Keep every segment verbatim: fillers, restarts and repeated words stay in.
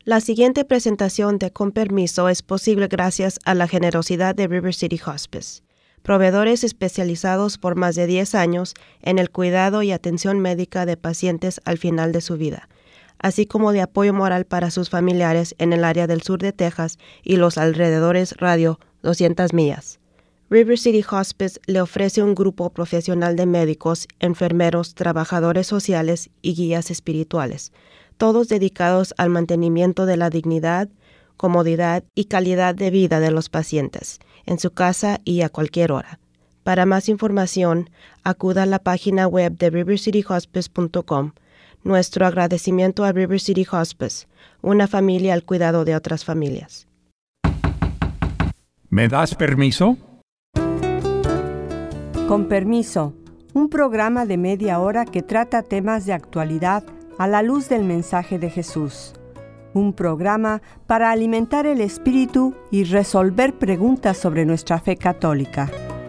La siguiente presentación de Con Permiso es posible gracias a la generosidad de River City Hospice, proveedores especializados por más de diez años en el cuidado y atención médica de pacientes al final de su vida, así como de apoyo moral para sus familiares en el área del sur de Texas y los alrededores radio doscientas millas. River City Hospice le ofrece un grupo profesional de médicos, enfermeros, trabajadores sociales y guías espirituales, todos dedicados al mantenimiento de la dignidad, comodidad y calidad de vida de los pacientes, en su casa y a cualquier hora. Para más información, acuda a la página web de river city hospice punto com. Nuestro agradecimiento a River City Hospice, una familia al cuidado de otras familias. ¿Me das permiso? Con Permiso, un programa de media hora que trata temas de actualidad a la luz del mensaje de Jesús. Un programa para alimentar el espíritu y resolver preguntas sobre nuestra fe católica.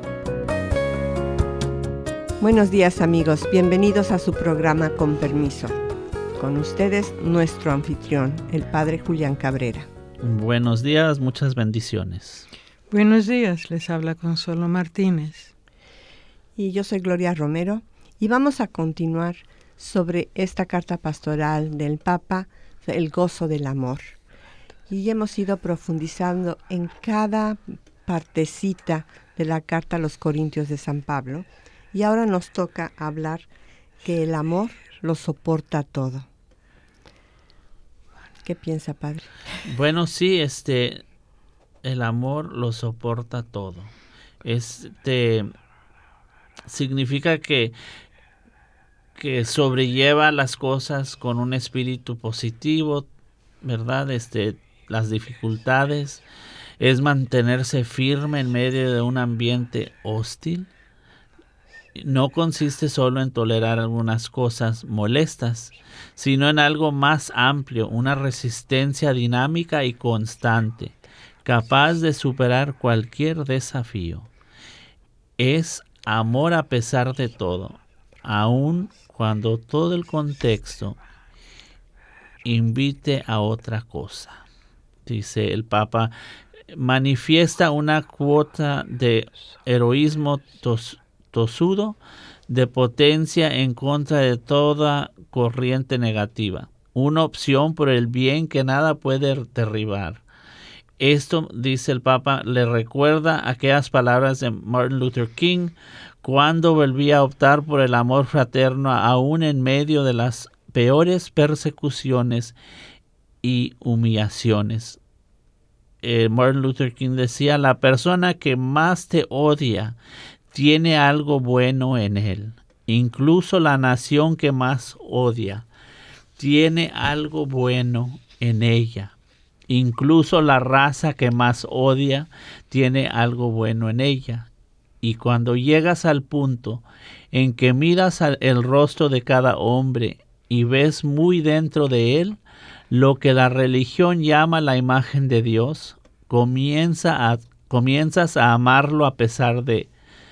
Buenos días, amigos, bienvenidos a su programa Con Permiso. Con ustedes, nuestro anfitrión, el Padre Julián Cabrera. Buenos días, muchas bendiciones. Buenos días, les habla Consuelo Martínez. Y yo soy Gloria Romero, y vamos a continuar sobre esta carta pastoral del Papa, el gozo del amor. Y hemos ido profundizando en cada partecita de la carta a los Corintios de San Pablo, y ahora nos toca hablar que el amor lo soporta todo. ¿Qué piensa, Padre? Bueno, sí, este, el amor lo soporta todo. Este significa que, que sobrelleva las cosas con un espíritu positivo, ¿verdad? Este, las dificultades, es mantenerse firme en medio de un ambiente hostil. No consiste solo en tolerar algunas cosas molestas, sino en algo más amplio, una resistencia dinámica y constante, capaz de superar cualquier desafío. Es amor a pesar de todo, aun cuando todo el contexto invite a otra cosa. Dice el Papa, manifiesta una cuota de heroísmo tos, tosudo, de potencia en contra de toda corriente negativa, una opción por el bien que nada puede derribar. Esto, dice el Papa, le recuerda aquellas palabras de Martin Luther King cuando volvía a optar por el amor fraterno aún en medio de las peores persecuciones y humillaciones. Eh, Martin Luther King decía, la persona que más te odia tiene algo bueno en él. Incluso la nación que más odia tiene algo bueno en ella. Incluso la raza que más odia tiene algo bueno en ella. Y cuando llegas al punto en que miras el rostro de cada hombre y ves muy dentro de él lo que la religión llama la imagen de Dios, comienza a, comienzas a amarlo a pesar de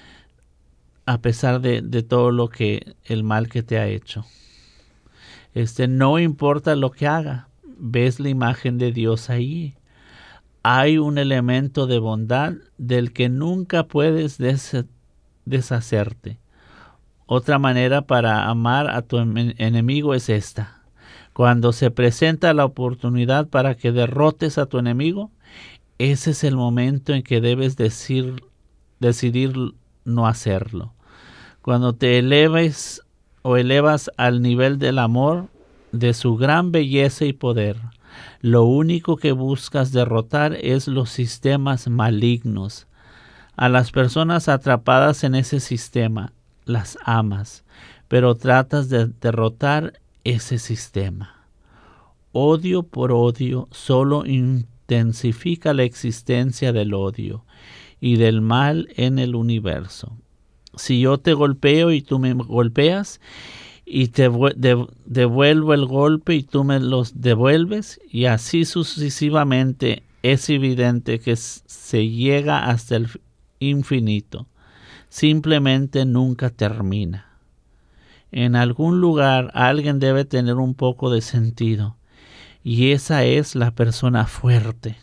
a pesar de, de todo lo que el mal que te ha hecho. Este, no importa lo que haga, ves la imagen de Dios ahí. Hay un elemento de bondad del que nunca puedes des- deshacerte. Otra manera para amar a tu en- enemigo es esta. Cuando se presenta la oportunidad para que derrotes a tu enemigo, ese es el momento en que debes decir, decidir no hacerlo. Cuando te eleves o elevas al nivel del amor, de su gran belleza y poder, lo único que buscas derrotar es los sistemas malignos. A las personas atrapadas en ese sistema las amas, pero tratas de derrotar ese sistema. Odio por odio solo intensifica la existencia del odio y del mal en el universo. Si yo te golpeo y tú me golpeas, y te devuelvo el golpe y tú me los devuelves, y así sucesivamente, es evidente que se llega hasta el infinito. Simplemente nunca termina. En algún lugar alguien debe tener un poco de sentido, Y esa es la persona fuerte.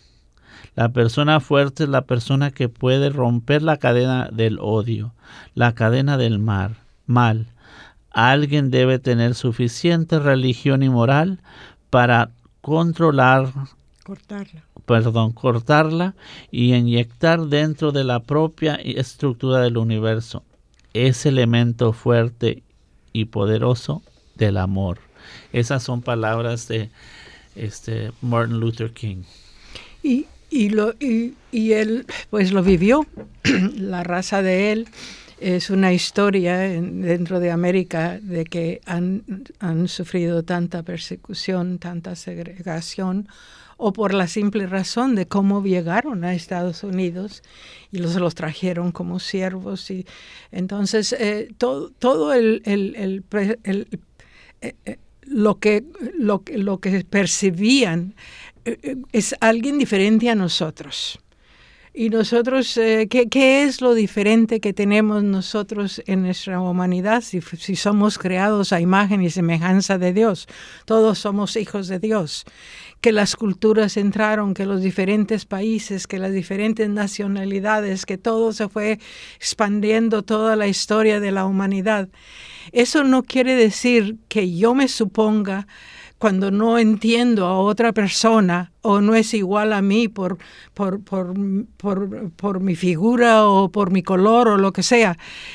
La persona fuerte es la persona que puede romper la cadena del odio, la cadena del mal. mal. Alguien debe tener suficiente religión y moral para controlar, cortarla. Perdón, cortarla y inyectar dentro de la propia estructura del universo ese elemento fuerte y poderoso del amor. Esas son palabras de este Martin Luther King. Y, y, lo, y, y él pues lo vivió. La raza de él es una historia en, dentro de América de que han, han sufrido tanta persecución, tanta segregación, o por la simple razón de cómo llegaron a Estados Unidos y los, los trajeron como siervos. Y entonces eh, todo, todo el, el, el, el, el eh, lo, que, lo, lo que percibían eh, es alguien diferente a nosotros. Y nosotros, eh, ¿qué, ¿qué es lo diferente que tenemos nosotros en nuestra humanidad si, si somos creados a imagen y semejanza de Dios? Todos somos hijos de Dios. Que las culturas entraron, que los diferentes países, que las diferentes nacionalidades, que todo se fue expandiendo, toda la historia de la humanidad. Eso no quiere decir que yo me suponga, cuando no entiendo a otra persona o no es igual a mí por, por, por, por, por mi figura o por mi color o lo que sea,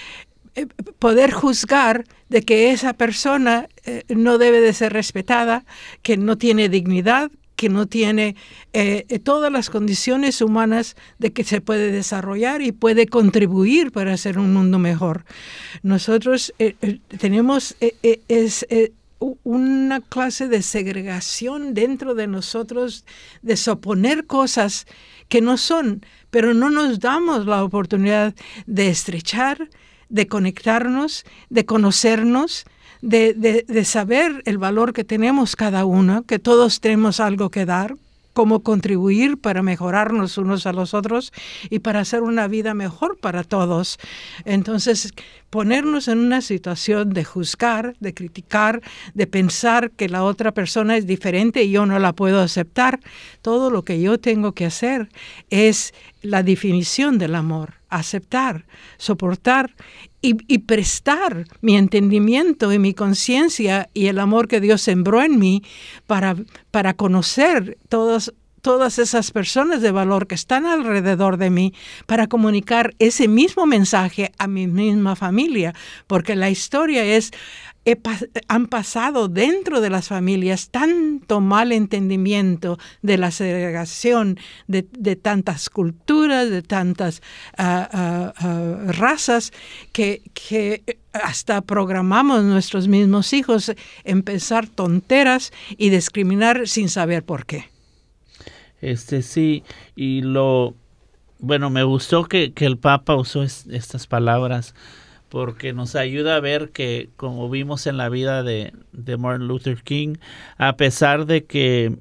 eh, poder juzgar de que esa persona eh, no debe de ser respetada, que no tiene dignidad, que no tiene eh, todas las condiciones humanas de que se puede desarrollar y puede contribuir para hacer un mundo mejor. Nosotros eh, eh, tenemos... Eh, eh, es, eh, una clase de segregación dentro de nosotros, de suponer cosas que no son, pero no nos damos la oportunidad de estrechar, de conectarnos, de conocernos, de, de, de saber el valor que tenemos cada uno, que todos tenemos algo que dar, cómo contribuir para mejorarnos unos a los otros y para hacer una vida mejor para todos. Entonces, ponernos en una situación de juzgar, de criticar, de pensar que la otra persona es diferente y yo no la puedo aceptar, todo lo que yo tengo que hacer es la definición del amor, aceptar, soportar y, y prestar mi entendimiento y mi conciencia y el amor que Dios sembró en mí para, para conocer todos, todas esas personas de valor que están alrededor de mí, para comunicar ese mismo mensaje a mi misma familia, porque la historia es... He, han pasado dentro de las familias tanto mal entendimiento de la segregación de, de tantas culturas, de tantas uh, uh, uh, razas, que, que hasta programamos nuestros mismos hijos en pensar tonteras y discriminar sin saber por qué. Este sí, y lo, bueno, me gustó que, que el Papa usó es, estas palabras, porque nos ayuda a ver que, como vimos en la vida de, de Martin Luther King, a pesar de que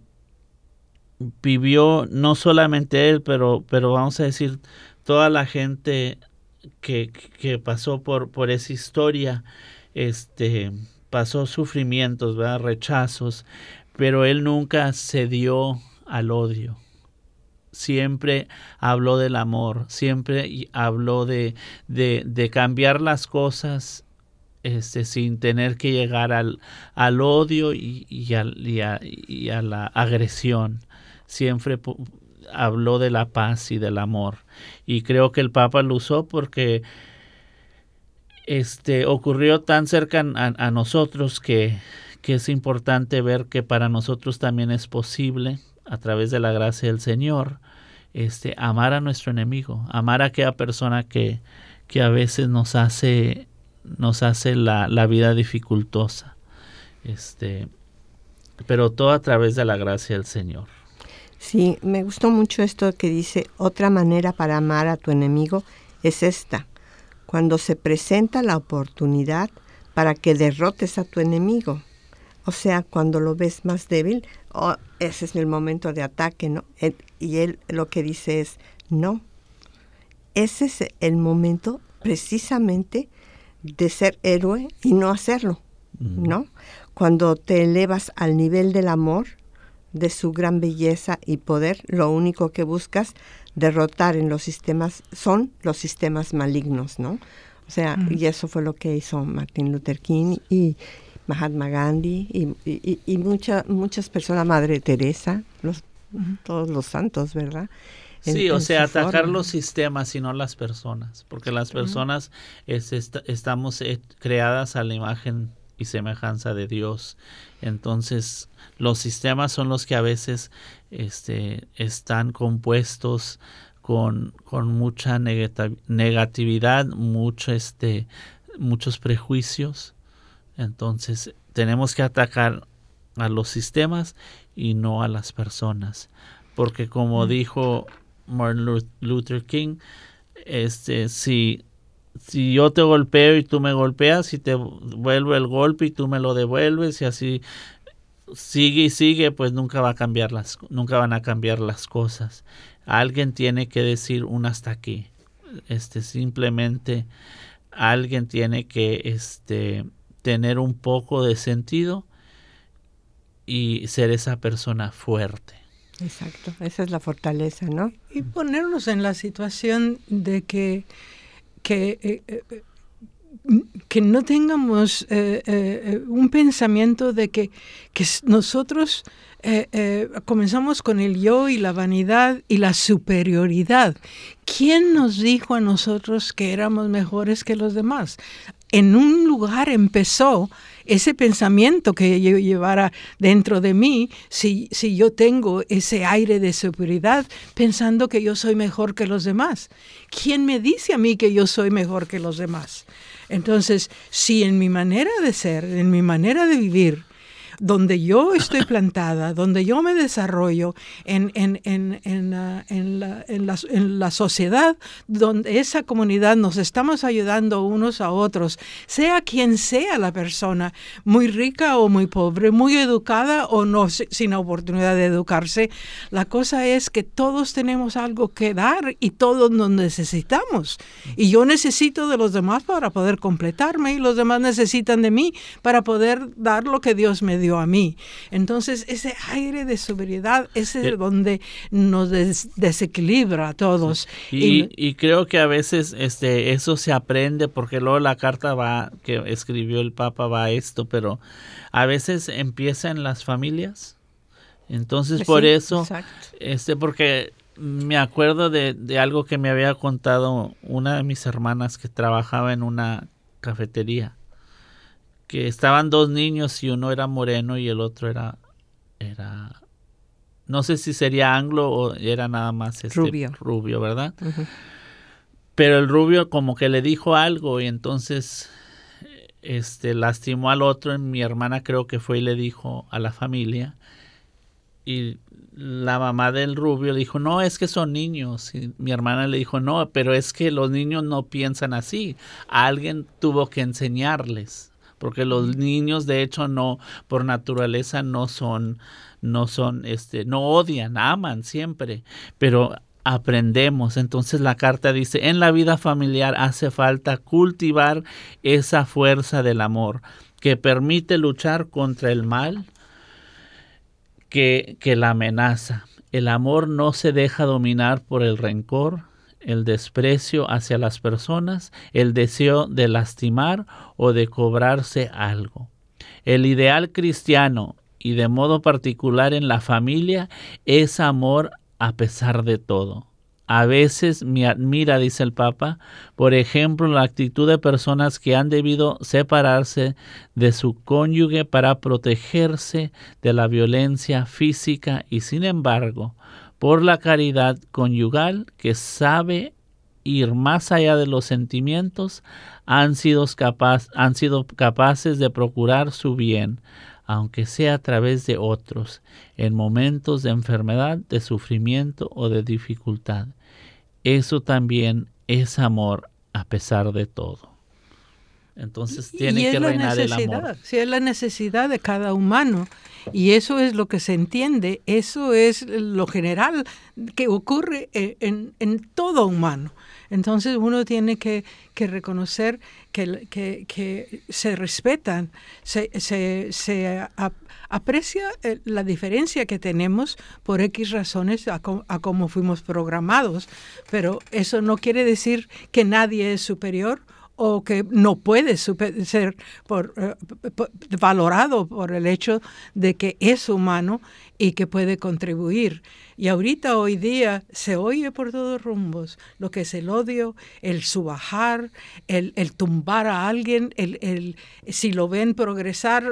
vivió no solamente él, pero, pero vamos a decir, toda la gente que, que pasó por, por esa historia, este, pasó sufrimientos, ¿verdad? Rechazos, pero él nunca cedió al odio. Siempre habló del amor, siempre habló de, de, de cambiar las cosas este, sin tener que llegar al, al odio y, y, al, y, a, y a la agresión. Siempre habló de la paz y del amor. Y creo que el Papa lo usó porque este, ocurrió tan cerca a, a nosotros que, que es importante ver que para nosotros también es posible, a través de la gracia del Señor, este, amar a nuestro enemigo, amar a aquella persona que, que a veces nos hace, nos hace la, la vida dificultosa, este, pero todo a través de la gracia del Señor. Sí, me gustó mucho esto que dice, otra manera para amar a tu enemigo es esta, cuando se presenta la oportunidad para que derrotes a tu enemigo. O sea, cuando lo ves más débil, oh, ese es el momento de ataque, ¿no? Él, y él lo que dice es, no, ese es el momento precisamente de ser héroe y no hacerlo, ¿no? Cuando te elevas al nivel del amor, de su gran belleza y poder, lo único que buscas derrotar en los sistemas son los sistemas malignos, ¿no? O sea, mm. y eso fue lo que hizo Martin Luther King y Mahatma Gandhi y, y, y mucha, muchas personas, Madre Teresa, los, mm. todos los santos, ¿verdad? En, sí, o sea, atacar forma. los sistemas y no las personas, porque las personas uh-huh. es, est- estamos eh, creadas a la imagen y semejanza de Dios. Entonces, los sistemas son los que a veces este, están compuestos con, con mucha negati- negatividad, mucho, este, muchos prejuicios. Entonces, tenemos que atacar a los sistemas y no a las personas, porque como mm. dijo Martin Luther King, este, si, si yo te golpeo y tú me golpeas, y te vuelvo el golpe y tú me lo devuelves, y así sigue y sigue, pues nunca va a cambiar las, nunca van a cambiar las cosas. Alguien tiene que decir un hasta aquí. Este, simplemente alguien tiene que este, tener un poco de sentido y ser esa persona fuerte. Exacto, esa es la fortaleza, ¿no? Y ponernos en la situación de que, que, eh, eh, que no tengamos eh, eh, un pensamiento de que, que nosotros eh, eh, comenzamos con el yo y la vanidad y la superioridad. ¿Quién nos dijo a nosotros que éramos mejores que los demás? En un lugar empezó ese pensamiento que yo llevara dentro de mí, si, si yo tengo ese aire de superioridad pensando que yo soy mejor que los demás. ¿Quién me dice a mí que yo soy mejor que los demás? Entonces, si en mi manera de ser, en mi manera de vivir, donde yo estoy plantada, donde yo me desarrollo en, en, en, en, uh, en, la, en, la, en la sociedad, donde esa comunidad nos estamos ayudando unos a otros, sea quien sea la persona, muy rica o muy pobre, muy educada o no, sin oportunidad de educarse, la cosa es que todos tenemos algo que dar y todos nos necesitamos. Y yo necesito de los demás para poder completarme y los demás necesitan de mí para poder dar lo que Dios me dio a mí. Entonces, ese aire de sobriedad es el donde nos des- desequilibra a todos. Sí. Y, y, y creo que a veces este eso se aprende, porque luego la carta va que escribió el Papa va a esto, pero a veces empieza en las familias. Entonces, pues por sí, eso, exacto. este porque me acuerdo de, de algo que me había contado una de mis hermanas que trabajaba en una cafetería, que estaban dos niños y uno era moreno y el otro era, era no sé si sería anglo o era nada más este rubio, rubio, ¿verdad? Uh-huh. Pero el rubio como que le dijo algo y entonces este lastimó al otro, y mi hermana creo que fue y le dijo a la familia, y la mamá del rubio le dijo, no, es que son niños. Y mi hermana le dijo, no, pero es que los niños no piensan así. Alguien tuvo que enseñarles. Porque los niños, de hecho, no, por naturaleza no son, no son, este, no odian, aman siempre, pero aprendemos. Entonces la carta dice, en la vida familiar hace falta cultivar esa fuerza del amor que permite luchar contra el mal que, que la amenaza. El amor no se deja dominar por el rencor, el desprecio hacia las personas, el deseo de lastimar o de cobrarse algo. El ideal cristiano, y de modo particular en la familia, es amor a pesar de todo. A veces me admira, dice el Papa, por ejemplo, la actitud de personas que han debido separarse de su cónyuge para protegerse de la violencia física y, sin embargo, por la caridad conyugal que sabe ir más allá de los sentimientos, han sido, capaz, han sido capaces de procurar su bien, aunque sea a través de otros, en momentos de enfermedad, de sufrimiento o de dificultad. Eso también es amor a pesar de todo. Entonces Y- tiene y es que la reinar el necesidad, amor. sí, es la necesidad de cada humano. Y eso es lo que se entiende, eso es lo general que ocurre en, en, en todo humano. Entonces uno tiene que, que reconocer que, que, que se respetan, se, se, se ap- aprecia eh, la diferencia que tenemos por X razones a, co- a cómo fuimos programados, pero eso no quiere decir que nadie es superior o que no puede super- ser por, eh, por- valorado por el hecho de que es humano y que puede contribuir. Y ahorita, hoy día, se oye por todos rumbos lo que es el odio, el subajar, el, el tumbar a alguien, el, el, si lo ven progresar,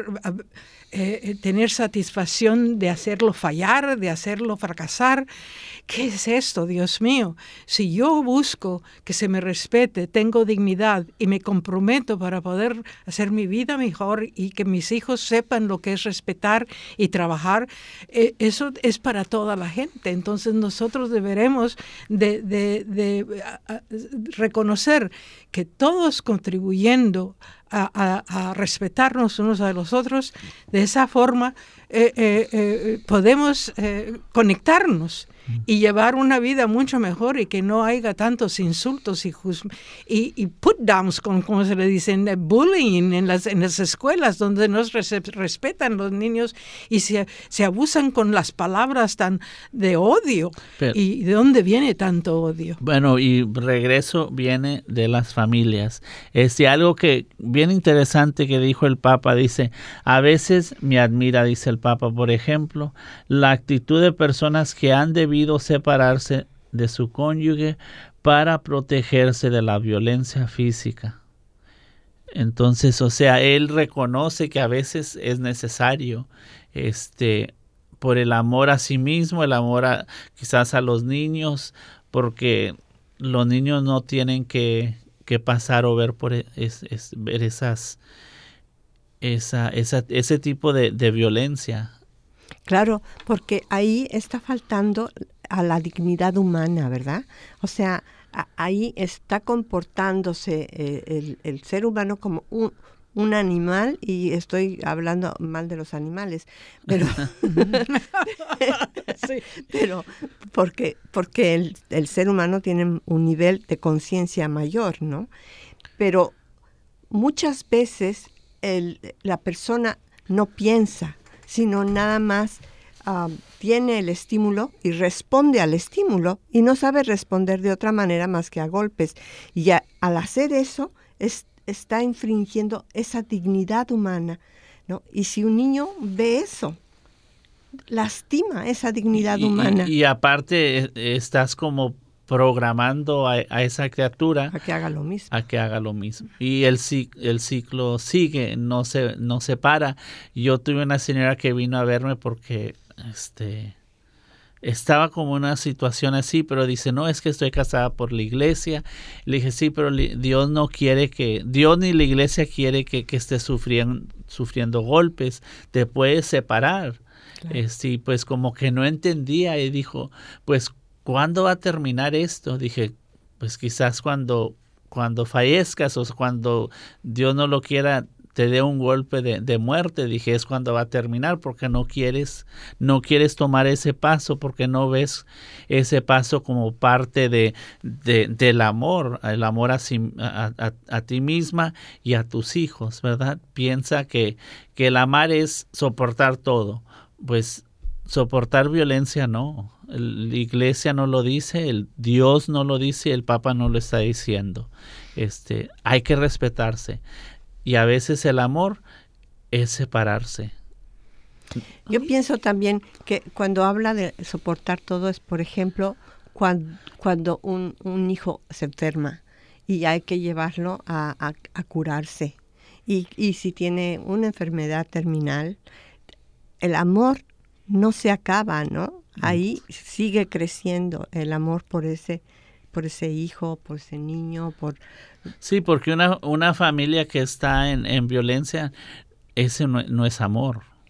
eh, tener satisfacción de hacerlo fallar, de hacerlo fracasar. ¿Qué es esto, Dios mío? Si yo busco que se me respete, tengo dignidad y me comprometo para poder hacer mi vida mejor y que mis hijos sepan lo que es respetar y trabajar, eh, eso es para toda la gente. Entonces nosotros deberemos de, de, de a, a, reconocer que todos contribuyendo a, a, a respetarnos unos a los otros, de esa forma eh, eh, eh, podemos eh, conectarnos y llevar una vida mucho mejor y que no haya tantos insultos y, y, y put-downs, como, como se le dicen, bullying en las, en las escuelas donde no se respetan los niños y se, se abusan con las palabras tan de odio. Pero, ¿y de dónde viene tanto odio? Bueno, y regreso viene de las familias. Este, algo que bien interesante que dijo el Papa, dice, a veces me admira, dice el Papa, por ejemplo, la actitud de personas que han debido separarse de su cónyuge para protegerse de la violencia física. Entonces, o sea, él reconoce que a veces es necesario, este, por el amor a sí mismo, el amor a, quizás a los niños, porque los niños no tienen que, que pasar o ver por es, es, ver esas, esa, esa, ese tipo de, de violencia. Claro, porque ahí está faltando a la dignidad humana, ¿verdad? O sea, a, ahí está comportándose eh, el, el ser humano como un, un animal, y estoy hablando mal de los animales, pero, sí. pero porque, porque el, el ser humano tiene un nivel de conciencia mayor, ¿no? Pero muchas veces el, la persona no piensa, sino nada más um, tiene el estímulo y responde al estímulo y no sabe responder de otra manera más que a golpes. Y a, al hacer eso, es, está infringiendo esa dignidad humana, ¿no? Y si un niño ve eso, lastima esa dignidad y, humana. Y, y aparte estás como programando a, a esa criatura a que haga lo mismo. A que haga lo mismo. Y el, el ciclo sigue, no se, no se para. Yo tuve una señora que vino a verme porque este, estaba como en una situación así, pero dice, no, es que estoy casada por la iglesia. Le dije, sí, pero Dios no quiere que, Dios ni la iglesia quiere que, que estés sufriendo, sufriendo golpes, te puedes separar. Claro. Este, pues como que no entendía y dijo, pues, ¿cuándo va a terminar esto? Dije, pues quizás cuando, cuando fallezcas o cuando Dios no lo quiera, te dé un golpe de, de muerte. Dije, es cuando va a terminar, porque no quieres, no quieres tomar ese paso, porque no ves ese paso como parte de, de del amor, el amor a, a, a, a ti misma y a tus hijos, ¿verdad? Piensa que, que el amar es soportar todo. Pues soportar violencia no. La iglesia no lo dice, el Dios no lo dice, el Papa no lo está diciendo. Este, hay que respetarse. Y a veces el amor es separarse. Yo pienso también que cuando habla de soportar todo es, por ejemplo, cuando, cuando un, un hijo se enferma y hay que llevarlo a, a, a curarse. Y, y si tiene una enfermedad terminal, el amor no se acaba, ¿no? Ahí sigue creciendo el amor por ese, por ese hijo, por ese niño, por... Sí, porque una, una familia que está en, en violencia, ese no, no es amor.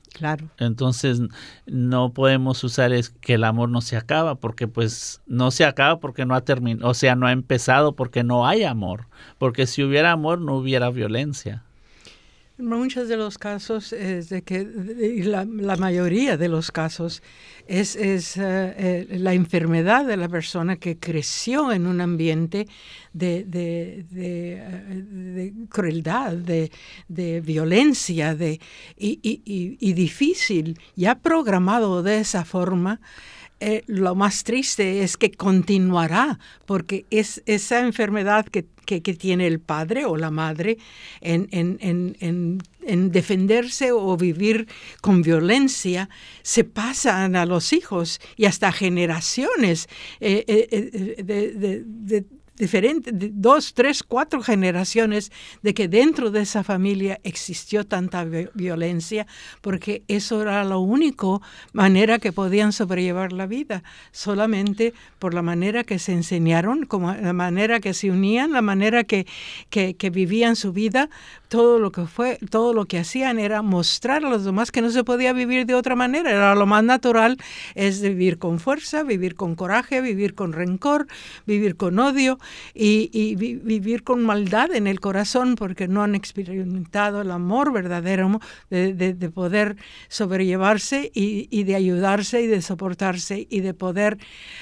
Claro. Entonces no podemos usar es que el amor no se acaba, porque pues no se acaba porque no ha terminado, o sea, no ha empezado porque no hay amor, porque si hubiera amor no hubiera violencia. En muchos de los casos es de que y la, la mayoría de los casos es, es uh, eh, la enfermedad de la persona que creció en un ambiente de, de, de, uh, de crueldad, de, de violencia, de y, y, y, y difícil, ya programado de esa forma. Eh, lo más triste es que continuará, porque es esa enfermedad que, que, que tiene el padre o la madre en, en, en, en, en defenderse o vivir con violencia, se pasan a los hijos y hasta generaciones eh, eh, de, de, de diferentes, dos, tres, cuatro generaciones de que dentro de esa familia existió tanta violencia, porque eso era la única manera que podían sobrellevar la vida, solamente por la manera que se enseñaron, como la manera que se unían, la manera que, que, que vivían su vida. Todo lo que fue, todo lo que hacían era mostrar a los demás que no se podía vivir de otra manera. Era lo más natural, es vivir con fuerza, vivir con coraje, vivir con rencor, vivir con odio y, y vi, vivir con maldad en el corazón, porque no han experimentado el amor verdadero de, de, de poder sobrellevarse y, y de ayudarse y de soportarse y de poder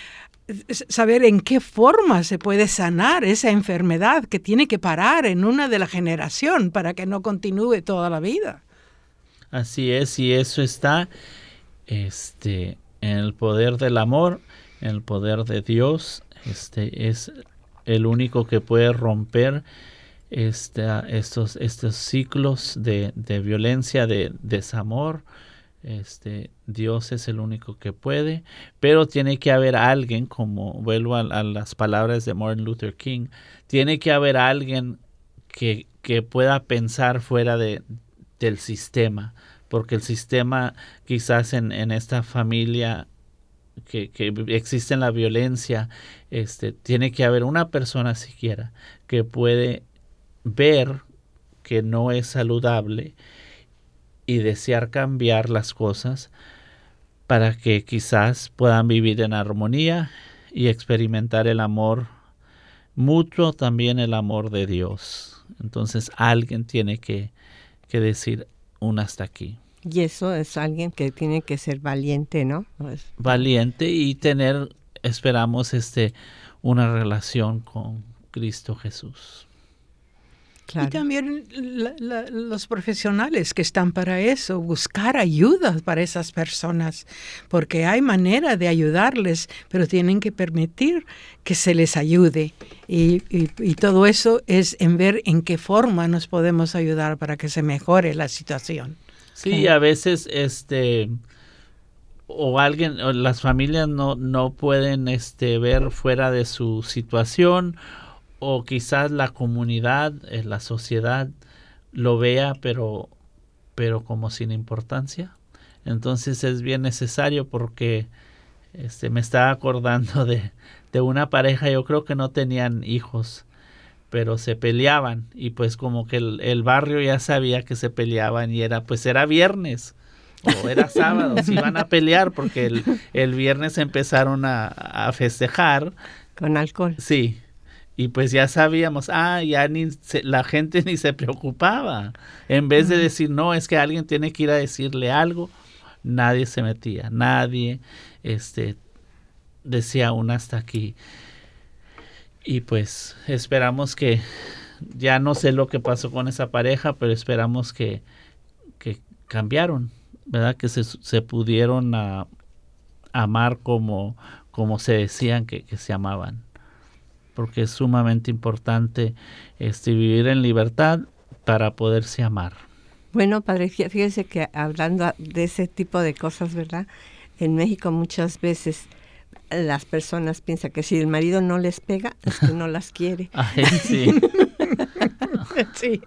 saber en qué forma se puede sanar esa enfermedad que tiene que parar en una de la generación para que no continúe toda la vida. Así es, y eso está este, en el poder del amor, en el poder de Dios. Este es el único que puede romper este, estos, estos ciclos de, de violencia, de desamor. Este, Dios es el único que puede, pero tiene que haber alguien, como vuelvo a, a las palabras de Martin Luther King, tiene que haber alguien que, que pueda pensar fuera de, del sistema, porque el sistema quizás en, en esta familia que, que existe en la violencia, este, tiene que haber una persona siquiera que puede ver que no es saludable y desear cambiar las cosas para que quizás puedan vivir en armonía y experimentar el amor mutuo, también el amor de Dios. Entonces alguien tiene que, que decir un hasta aquí. Y eso es alguien que tiene que ser valiente, ¿no? Pues, valiente y tener, esperamos, este, una relación con Cristo Jesús. Claro. Y también la, la, los profesionales que están para eso, buscar ayuda para esas personas, porque hay manera de ayudarles, pero tienen que permitir que se les ayude. Y, y, y todo eso es en ver en qué forma nos podemos ayudar para que se mejore la situación. Sí, okay. A veces este o alguien, o las familias no, no pueden este, ver fuera de su situación, o quizás la comunidad, eh, la sociedad lo vea, pero, pero como sin importancia. Entonces es bien necesario, porque este, me estaba acordando de, de una pareja, yo creo que no tenían hijos, pero se peleaban, y pues como que el, el barrio ya sabía que se peleaban, y era pues era viernes o era sábado, se iban a pelear, porque el, el viernes empezaron a, a festejar. Con alcohol. Sí. Y pues ya sabíamos, ah, ya ni se, la gente ni se preocupaba. En vez de decir, no, es que alguien tiene que ir a decirle algo, nadie se metía, nadie este, decía un hasta aquí. Y pues esperamos que, ya no sé lo que pasó con esa pareja, pero esperamos que, que cambiaron, ¿verdad? Que se, se pudieron a, amar como, como se decían que, que se amaban. Porque es sumamente importante este, vivir en libertad para poderse amar. Bueno, padre, fíjese que hablando de ese tipo de cosas, ¿verdad? En México muchas veces las personas piensan que si el marido no les pega, es que no las quiere. Ay, sí. Sí.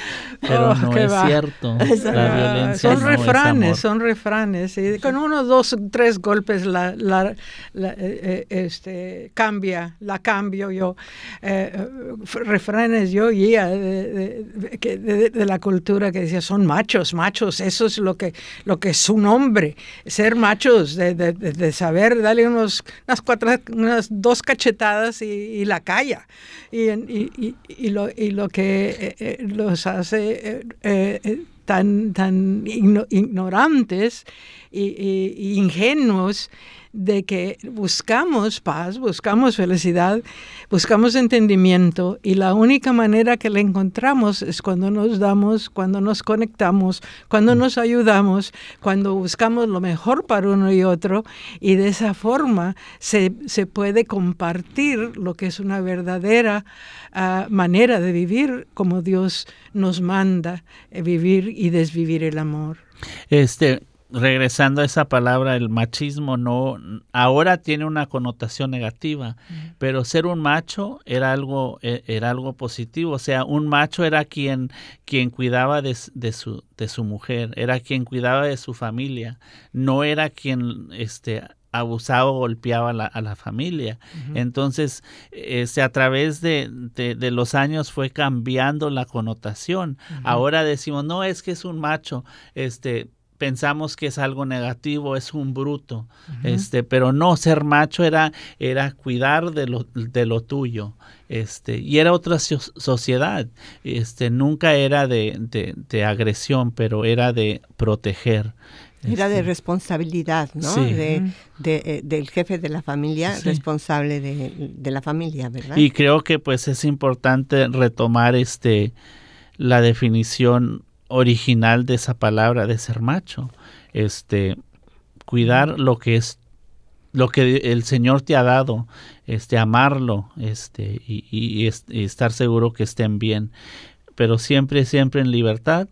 Pero Oh, no qué es va. cierto. Eso- La Ah, violencia son no es refranes, amor. son refranes. Y con uno, dos, tres golpes la, la, la, eh, eh, este, cambia, la cambio yo. Eh, eh, refranes yo oía de, de, de, que- de- de la cultura que decía, son machos, machos, eso es lo que, lo que es un hombre, ser machos, de, de, de- de saber darle unos, unas, cuatro, unas dos cachetadas y, y la calla. Y, en- y, y, y lo, y lo que eh, eh, los hace... eh, eh, tan, tan igno- ignorantes y, y- y ingenuos de que buscamos paz, buscamos felicidad, buscamos entendimiento y la única manera que la encontramos es cuando nos damos, cuando nos conectamos, cuando nos ayudamos, cuando buscamos lo mejor para uno y otro y de esa forma se, se puede compartir lo que es una verdadera uh, manera de vivir como Dios nos manda eh, vivir y desvivir el amor. Este, regresando a esa palabra, el machismo no, ahora tiene una connotación negativa, uh-huh. pero ser un macho era algo, era algo positivo. O sea, un macho era quien, quien cuidaba de, de su, de su mujer, era quien cuidaba de su familia, no era quien, este, abusaba o golpeaba a la, a la familia. Uh-huh. Entonces, este, a través de, de, de los años fue cambiando la connotación. Uh-huh. Ahora decimos, no, es que es un macho, este, pensamos que es algo negativo, es un bruto, uh-huh. este, pero no, ser macho era, era cuidar de lo, de lo tuyo, este, y era otra so- sociedad, este, nunca era de, de, de agresión, pero era de proteger. Era de responsabilidad, ¿no? Sí. De, de, de, del jefe de la familia, sí. responsable de, de la familia, ¿verdad? Y creo que pues es importante retomar este la definición original de esa palabra de ser macho, este, cuidar lo que es lo que el Señor te ha dado, este, amarlo, este, y, y, y estar seguro que estén bien, pero siempre, siempre en libertad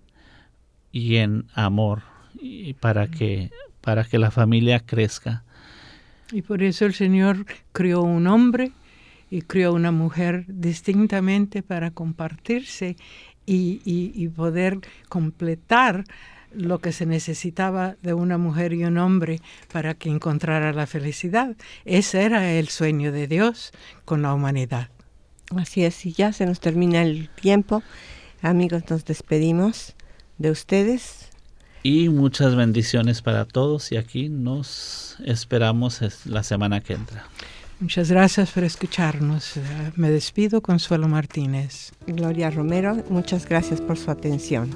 y en amor. Y para que para que la familia crezca. Y por eso el Señor creó un hombre y creó una mujer distintamente para compartirse y, y, y poder completar lo que se necesitaba de una mujer y un hombre para que encontrara la felicidad. Ese era el sueño de Dios con la humanidad. Así es, y ya se nos termina el tiempo. Amigos, nos despedimos de ustedes. Y muchas bendiciones para todos y aquí nos esperamos la semana que entra. Muchas gracias por escucharnos. Me despido, Consuelo Martínez. Gloria Romero, muchas gracias por su atención.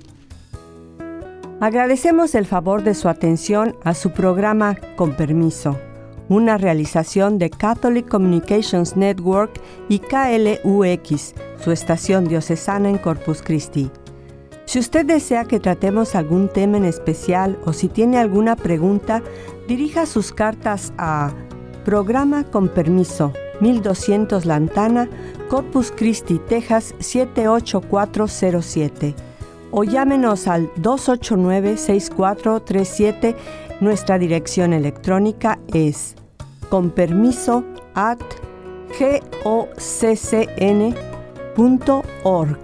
Agradecemos el favor de su atención a su programa Con Permiso, una realización de Catholic Communications Network y K L U X, su estación diocesana en Corpus Christi. Si usted desea que tratemos algún tema en especial o si tiene alguna pregunta, dirija sus cartas a Programa Con Permiso, mil doscientos Lantana, Corpus Christi, Texas siete ocho cuatro cero siete o llámenos al dos ocho nueve, seis cuatro tres siete. Nuestra dirección electrónica es conpermiso at goccn punto org.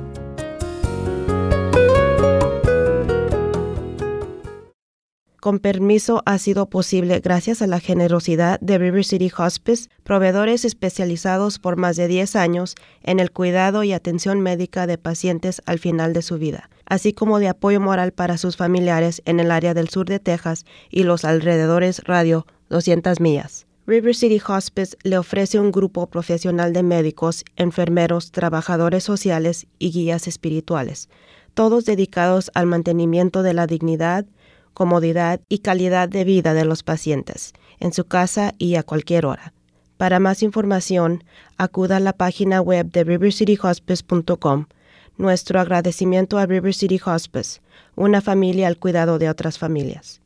Con Permiso ha sido posible gracias a la generosidad de River City Hospice, proveedores especializados por más de diez años en el cuidado y atención médica de pacientes al final de su vida, así como de apoyo moral para sus familiares en el área del sur de Texas y los alrededores radio doscientas millas. River City Hospice le ofrece un grupo profesional de médicos, enfermeros, trabajadores sociales y guías espirituales, todos dedicados al mantenimiento de la dignidad, comodidad y calidad de vida de los pacientes, en su casa y a cualquier hora. Para más información, acuda a la página web de river city hospice punto com. Nuestro agradecimiento a River City Hospice, una familia al cuidado de otras familias.